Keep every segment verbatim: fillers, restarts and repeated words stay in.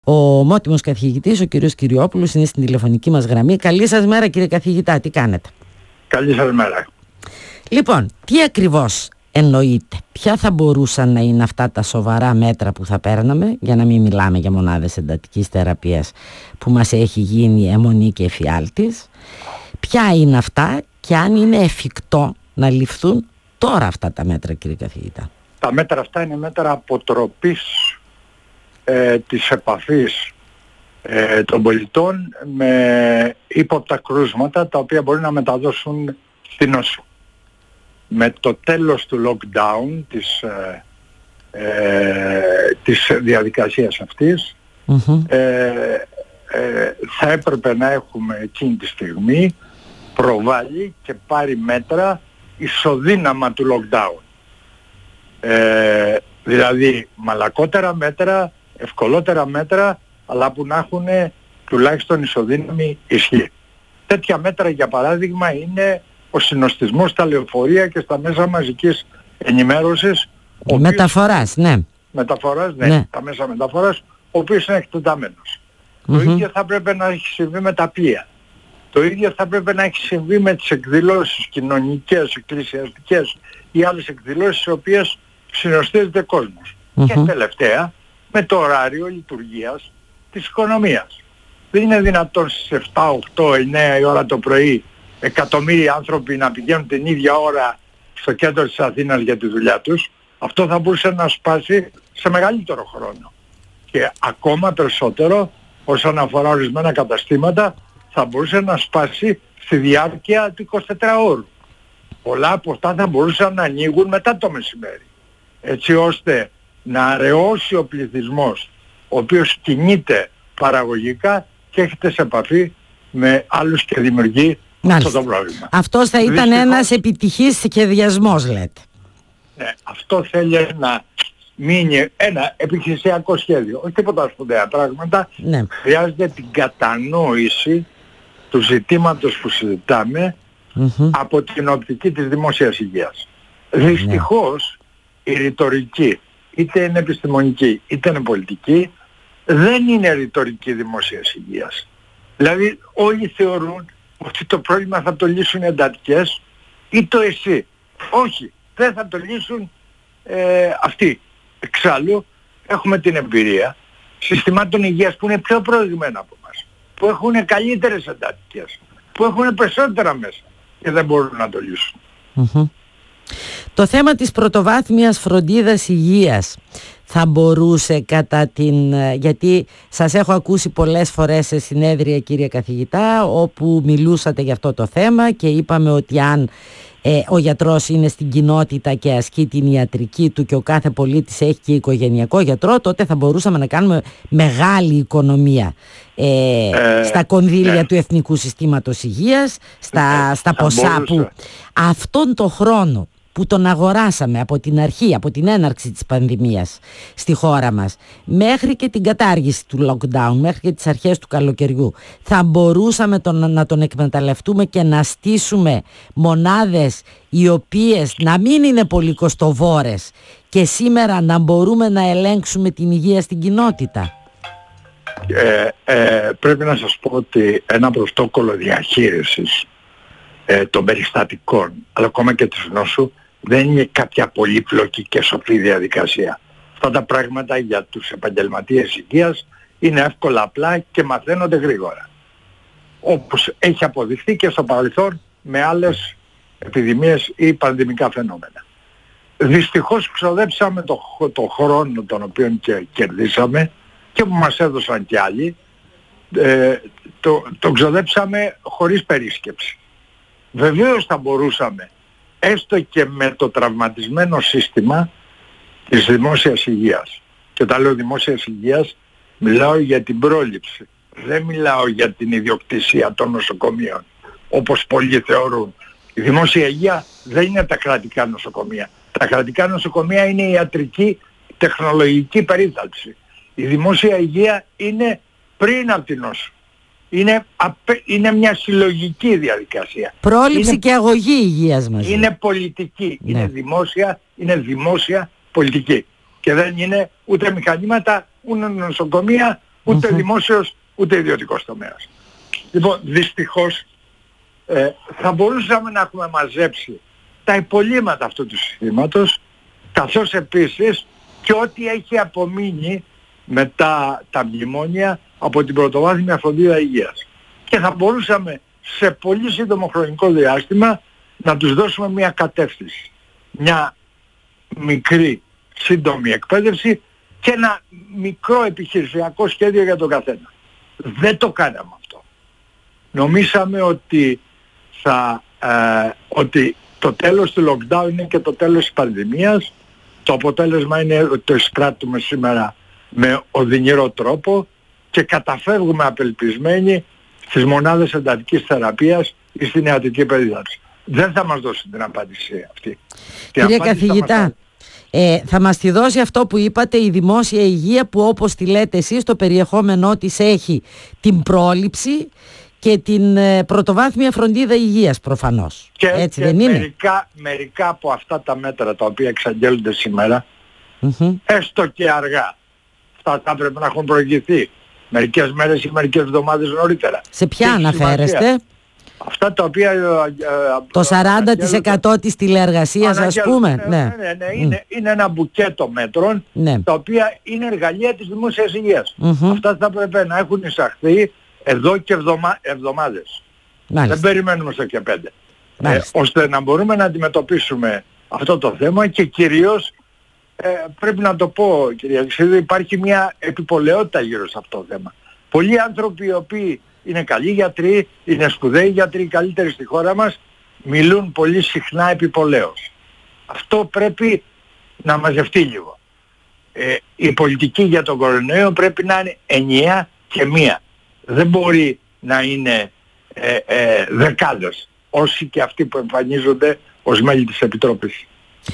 Ο ομότιμος καθηγητής, ο κύριος Κυριόπουλος, είναι στην τηλεφωνική μας γραμμή. Καλή σας μέρα, κύριε καθηγητά, τι κάνετε? Καλή σας μέρα. Λοιπόν, τι ακριβώς εννοείτε, ποια θα μπορούσαν να είναι αυτά τα σοβαρά μέτρα που θα παίρναμε, για να μην μιλάμε για μονάδες εντατικής θεραπείας που μας έχει γίνει αιμονή και εφιάλτης? Ποια είναι αυτά και αν είναι εφικτό να ληφθούν τώρα αυτά τα μέτρα, κύριε καθηγητά? Τα μέτρα αυτά είναι μέτρα αποτροπής ε, της επαφής ε, των πολιτών με ύποπτα κρούσματα, τα οποία μπορεί να μεταδώσουν στη νόσο. Με το τέλος του lockdown, της, ε, ε, της διαδικασίας αυτής, mm-hmm. ε, ε, θα έπρεπε να έχουμε εκείνη τη στιγμή προβάλλει και πάρει μέτρα ισοδύναμα του lockdown. Ε, δηλαδή μαλακότερα μέτρα, ευκολότερα μέτρα, αλλά που να έχουν τουλάχιστον ισοδύναμη ισχύ. Τέτοια μέτρα, για παράδειγμα, είναι ο συνοστισμός στα λεωφορεία και στα μέσα μαζικής ενημέρωσης. Μεταφοράς, ναι. Μεταφοράς, ναι, ναι. Τα μέσα μεταφοράς, ο οποίος είναι εκτεταμένος. Mm-hmm. Το ίδιο θα πρέπει να έχει συμβεί με τα πλοία. Το ίδιο θα πρέπει να έχει συμβεί με τις εκδηλώσεις κοινωνικές, εκκλησιαστικές ή άλλες εκδηλώσεις, οι οποίες συνοστίζεται κόσμος. Mm-hmm. Και τελευταία, με το ωράριο λειτουργίας της οικονομίας. Δεν είναι δυνατόν στις επτά, οκτώ, εννέα η ώρα το πρωί εκατομμύρια άνθρωποι να πηγαίνουν την ίδια ώρα στο κέντρο της Αθήνας για τη δουλειά τους. Αυτό θα μπορούσε να σπάσει σε μεγαλύτερο χρόνο. Και ακόμα περισσότερο, όσον αφορά ορισμένα καταστήματα, θα μπορούσε να σπάσει στη διάρκεια του εικοσιτετράωρου. Πολλά από αυτά θα μπορούσαν να ανοίγουν μετά το μεσημέρι, έτσι ώστε να αραιώσει ο πληθυσμός, ο οποίος κινείται παραγωγικά και έρχεται σε επαφή με άλλους και δημιουργεί Μάλιστα. αυτό το πρόβλημα. Αυτός θα ήταν Δυστυχώς, ένας επιτυχής σχεδιασμός, λέτε. Ναι, αυτό θέλει να μείνει ένα επιχειρησιακό σχέδιο, όχι τίποτα σπουδαία πράγματα. Ναι. Χρειάζεται την κατανόηση του ζητήματος που συζητάμε mm-hmm. από την οπτική της δημόσιας υγείας. Δυστυχώς ναι. η ρητορική, είτε είναι επιστημονική είτε είναι πολιτική, δεν είναι ρητορική δημόσιας υγείας. Δηλαδή όλοι θεωρούν ότι το πρόβλημα θα το λύσουν οι εντατικές ή το ΕΣΥ. Όχι, δεν θα το λύσουν ε, αυτοί. Εξάλλου έχουμε την εμπειρία συστημάτων υγείας που είναι πιο προηγμένα από μας, που έχουν καλύτερες εντατικές, που έχουν περισσότερα μέσα και δεν μπορούν να το λύσουν. Mm-hmm. Το θέμα της πρωτοβάθμιας φροντίδας υγείας θα μπορούσε κατά την... γιατί σας έχω ακούσει πολλές φορές σε συνέδρια, κύριε καθηγητά, όπου μιλούσατε για αυτό το θέμα και είπαμε ότι αν ε, ο γιατρός είναι στην κοινότητα και ασκεί την ιατρική του και ο κάθε πολίτης έχει και οικογενειακό γιατρό, τότε θα μπορούσαμε να κάνουμε μεγάλη οικονομία ε, ε, στα κονδύλια ναι. του Εθνικού Συστήματος Υγείας, στα, ε, στα ποσά που... Αυτόν τον χρόνο που τον αγοράσαμε από την αρχή, από την έναρξη της πανδημίας στη χώρα μας, μέχρι και την κατάργηση του lockdown, μέχρι και τις αρχές του καλοκαιριού, θα μπορούσαμε τον, να τον εκμεταλλευτούμε και να στήσουμε μονάδες οι οποίες να μην είναι πολύ κοστοβόρες και σήμερα να μπορούμε να ελέγξουμε την υγεία στην κοινότητα. Ε, ε, πρέπει να σας πω ότι ένα πρωτόκολλο διαχείρισης ε, των περιστατικών, αλλά ακόμα και της νόσου, δεν είναι κάποια πολύπλοκη και σοφή διαδικασία. Αυτά τα πράγματα για τους επαγγελματίες υγείας είναι εύκολα, απλά και μαθαίνονται γρήγορα. Όπως έχει αποδειχθεί και στο παρελθόν με άλλες επιδημίες ή πανδημικά φαινόμενα. Δυστυχώς ξοδέψαμε το, το χρόνο τον οποίο και κερδίσαμε και που μας έδωσαν κι άλλοι, ε, το, το ξοδέψαμε χωρίς περίσκεψη. Βεβαίως θα μπορούσαμε, έστω και με το τραυματισμένο σύστημα της δημόσιας υγείας, και όταν λέω δημόσιας υγείας μιλάω για την πρόληψη, δεν μιλάω για την ιδιοκτησία των νοσοκομείων όπως πολλοί θεωρούν. Η δημόσια υγεία δεν είναι τα κρατικά νοσοκομεία. Τα κρατικά νοσοκομεία είναι η ιατρική τεχνολογική περίθαλψη. Η δημόσια υγεία είναι πριν από την νόσο. Είναι, απε, είναι μια συλλογική διαδικασία. Πρόληψη είναι, και αγωγή υγείας μας. Είναι πολιτική. Ναι. Είναι δημόσια, είναι δημόσια πολιτική. Και δεν είναι ούτε μηχανήματα, ούτε νοσοκομεία, Ούτε Mm-hmm. δημόσιος, ούτε ιδιωτικός τομέας. Λοιπόν, δυστυχώς ε, θα μπορούσαμε να έχουμε μαζέψει τα υπολείμματα αυτού του συστήματος, καθώς επίσης και ό,τι έχει απομείνει μετά τα μνημόνια από την πρωτοβάθμια φροντίδα υγείας. Και θα μπορούσαμε σε πολύ σύντομο χρονικό διάστημα να τους δώσουμε μια κατεύθυνση. Μια μικρή σύντομη εκπαίδευση και ένα μικρό επιχειρησιακό σχέδιο για τον καθένα. Δεν το κάναμε αυτό. Νομίσαμε ότι, θα, ε, ότι το τέλος του lockdown είναι και το τέλος της πανδημίας. Το αποτέλεσμα είναι ότι το εισπράττουμε σήμερα με οδυνηρό τρόπο και καταφεύγουμε απελπισμένοι στις μονάδες εντατικής θεραπείας ή στην ιατρική περίθαλψη. Δεν θα μας δώσει την απάντηση αυτή. Κύριε καθηγητά, θα μας... Ε, θα μας τη δώσει αυτό που είπατε, η δημόσια υγεία, που όπως τη λέτε εσείς το περιεχόμενό της έχει την πρόληψη και την ε, πρωτοβάθμια φροντίδα υγείας προφανώς. Και, έτσι και δεν είναι? Μερικά, μερικά από αυτά τα μέτρα τα οποία εξαγγέλλονται σήμερα, mm-hmm. έστω και αργά, αυτά θα πρέπει να έχουν προηγηθεί μερικές μέρες ή μερικές εβδομάδες νωρίτερα. Σε ποια αναφέρεστε? Αυτά τα οποία... Το σαράντα τοις εκατό της τηλεεργασίας, ας πούμε. Ναι, ναι, ναι, ναι. Mm. Είναι, είναι ένα μπουκέτο μέτρων, ναι. τα οποία είναι εργαλεία της δημόσιας υγείας. Mm-hmm. Αυτά θα πρέπει να έχουν εισαχθεί εδώ και εβδομα, εβδομάδες. Μάλιστα. Δεν περιμένουμε στο και πέντε. Ε, ώστε να μπορούμε να αντιμετωπίσουμε αυτό το θέμα και κυρίως ε, πρέπει να το πω, κυρία Αλεξίδου, υπάρχει μια επιπολαιότητα γύρω σε αυτό το θέμα. Πολλοί άνθρωποι οι οποίοι είναι καλοί γιατροί, είναι σπουδαίοι γιατροί, καλύτεροι στη χώρα μας, μιλούν πολύ συχνά επιπολαίως. Αυτό πρέπει να μαζευτεί λίγο. Ε, η πολιτική για τον κορονοϊό πρέπει να είναι ενιαία και μία. Δεν μπορεί να είναι ε, ε, δεκάδες, όσοι και αυτοί που εμφανίζονται ως μέλη της Επιτροπής.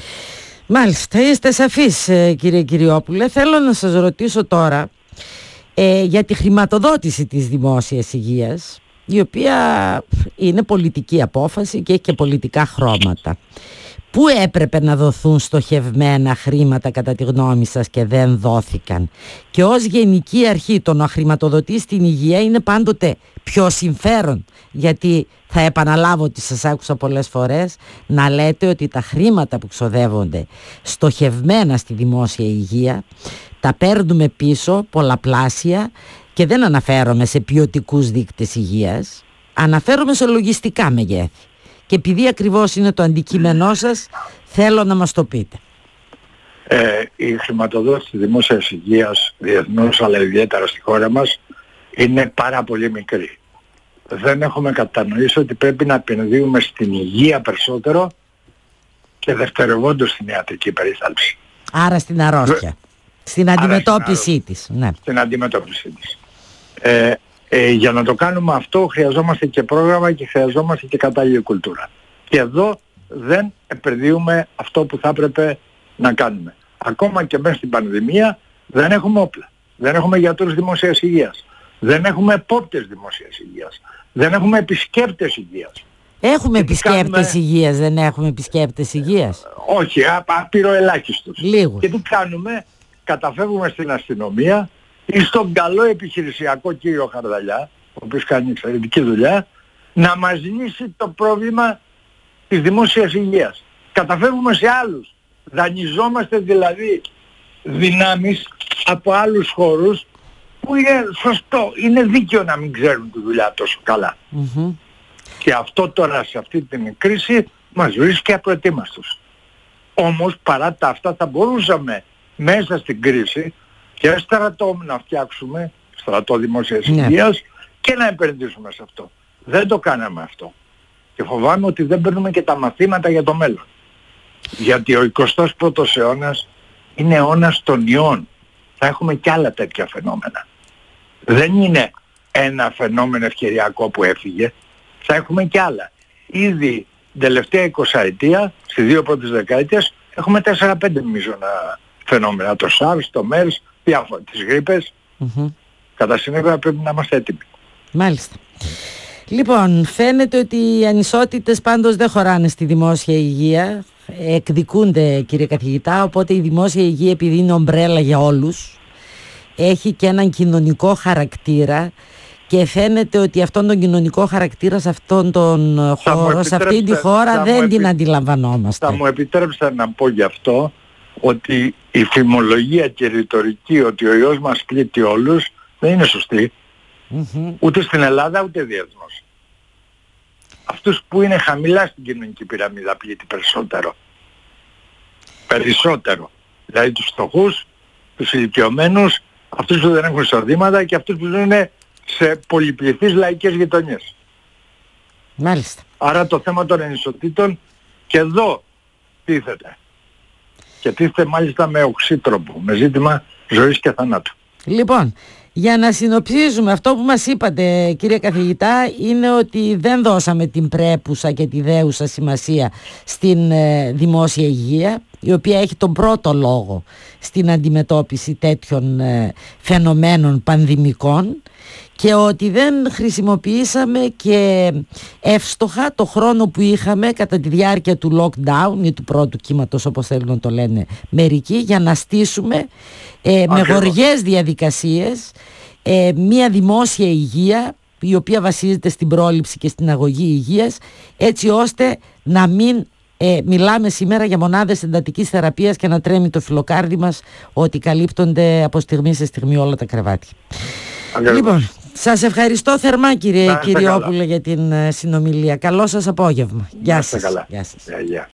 Μάλιστα, είστε σαφείς κύριε Κυριόπουλε. Θέλω να σας ρωτήσω τώρα ε, για τη χρηματοδότηση της δημόσιας υγείας, η οποία είναι πολιτική απόφαση και έχει και πολιτικά χρώματα. Πού έπρεπε να δοθούν στοχευμένα χρήματα κατά τη γνώμη σας και δεν δόθηκαν? Και ως γενική αρχή το να χρηματοδοτείς την υγεία είναι πάντοτε πιο συμφέρον, γιατί θα επαναλάβω ότι σας άκουσα πολλές φορές να λέτε ότι τα χρήματα που ξοδεύονται στοχευμένα στη δημόσια υγεία τα παίρνουμε πίσω πολλαπλάσια, και δεν αναφέρομαι σε ποιοτικούς δείκτες υγείας, αναφέρομαι σε λογιστικά μεγέθη. Και επειδή ακριβώς είναι το αντικείμενό σας, θέλω να μας το πείτε. Ε, η χρηματοδότηση της δημόσιας υγείας διεθνώς, αλλά ιδιαίτερα στη χώρα μας, είναι πάρα πολύ μικρή. Δεν έχουμε κατανοήσει ότι πρέπει να επενδύουμε στην υγεία περισσότερο και δευτερευόντως στην ιατρική περίθαλψη. Άρα στην αρρώστια. Στην αντιμετώπιση της. Ναι. Στην αντιμετώπιση της. Ε, ε, για να το κάνουμε αυτό χρειαζόμαστε και πρόγραμμα και χρειαζόμαστε και κατάλληλη κουλτούρα. Και εδώ δεν επενδύουμε αυτό που θα έπρεπε να κάνουμε. Ακόμα και μέσα στην πανδημία δεν έχουμε όπλα. Δεν έχουμε γιατρούς δημόσιας υγείας. Δεν έχουμε επόπτες δημόσιας υγείας. Δεν έχουμε επισκέπτες υγείας. Έχουμε επισκέπτες κάνουμε... υγείας, δεν έχουμε επισκέπτες υγείας? Όχι, άπειρο ελάχιστος. Λίγους. Και τι κάνουμε? Καταφεύγουμε στην αστυνομία ή στον καλό επιχειρησιακό κύριο Χαρδαλιά, ο οποίος κάνει εξαιρετική δουλειά, να μας λύσει το πρόβλημα της δημόσιας υγείας. Καταφεύγουμε σε άλλους. Δανειζόμαστε δηλαδή δυνάμεις από άλλους χώρους που είναι σωστό, είναι δίκαιο να μην ξέρουν τη δουλειά τόσο καλά. Mm-hmm. Και αυτό τώρα σε αυτή την κρίση μας βρίσκει απροετοίμαστος. Όμως παρά τα αυτά θα μπορούσαμε μέσα στην κρίση και στρατό να φτιάξουμε, στρατό δημόσιας υγείας, και να επενδύσουμε σε αυτό. Δεν το κάναμε αυτό. Και φοβάμαι ότι δεν παίρνουμε και τα μαθήματα για το μέλλον. Γιατί ο εικοστός πρώτος αιώνας είναι αιώνας των ιών. Θα έχουμε και άλλα τέτοια φαινόμενα. Δεν είναι ένα φαινόμενο ευκαιριακό που έφυγε. Θα έχουμε και άλλα. Ήδη την τελευταία εικοσαετία, στις δύο πρώτες δεκαετίες, έχουμε τέσσερα πέντε μείζωνα φαινόμενα. Το SARS, το MERS, διάφορα, τις γρίπες. Mm-hmm. Κατά συνέπεια πρέπει να είμαστε έτοιμοι. Μάλιστα. Λοιπόν, φαίνεται ότι οι ανισότητες πάντως δεν χωράνε στη δημόσια υγεία. Εκδικούνται, κύριε καθηγητά, οπότε η δημόσια υγεία, επειδή είναι ομπρέλα για όλους, έχει και έναν κοινωνικό χαρακτήρα και φαίνεται ότι αυτόν τον κοινωνικό χαρακτήρα σε αυτόν τον χώρο, σε αυτή τη χώρα δεν επι... την αντιλαμβανόμαστε. Θα μου επιτρέψετε να πω γι' αυτό ότι η φημολογία και η ρητορική ότι ο ιός μας πλήττει όλους δεν είναι σωστή. Mm-hmm. Ούτε στην Ελλάδα ούτε διεθνώς. Αυτούς που είναι χαμηλά στην κοινωνική πυραμίδα πλήττει περισσότερο. Περισσότερο. Δηλαδή τους φτωχούς, τους ηλικιωμένους, αυτούς που δεν έχουν εισοδήματα και αυτούς που ζουν σε πολυπληθείς λαϊκές γειτονιές. Μάλιστα. Άρα το θέμα των ανισοτήτων και εδώ τίθεται. Και τίθεται μάλιστα με οξύ τρόπο, με ζήτημα ζωής και θανάτου. Λοιπόν, για να συνοψίζουμε, αυτό που μας είπατε κύριε καθηγητά είναι ότι δεν δώσαμε την πρέπουσα και τη δέουσα σημασία στην ε, δημόσια υγεία, η οποία έχει τον πρώτο λόγο στην αντιμετώπιση τέτοιων ε, φαινομένων πανδημικών, και ότι δεν χρησιμοποιήσαμε και εύστοχα το χρόνο που είχαμε κατά τη διάρκεια του lockdown ή του πρώτου κύματος, όπως θέλουν να το λένε μερικοί, για να στήσουμε ε, με γοργές διαδικασίες ε, μια δημόσια υγεία η οποία βασίζεται στην πρόληψη και στην αγωγή υγείας, έτσι ώστε να μην ε, μιλάμε σήμερα για μονάδες εντατικής θεραπείας και να τρέμει το φιλοκάρδι μας ότι καλύπτονται από στιγμή σε στιγμή όλα τα κρεβάτια. Ακριβώς. Λοιπόν, σας ευχαριστώ θερμά κύριε Κυριόπουλε για την συνομιλία. Καλό σας απόγευμα. Γεια σας. Γεια σας.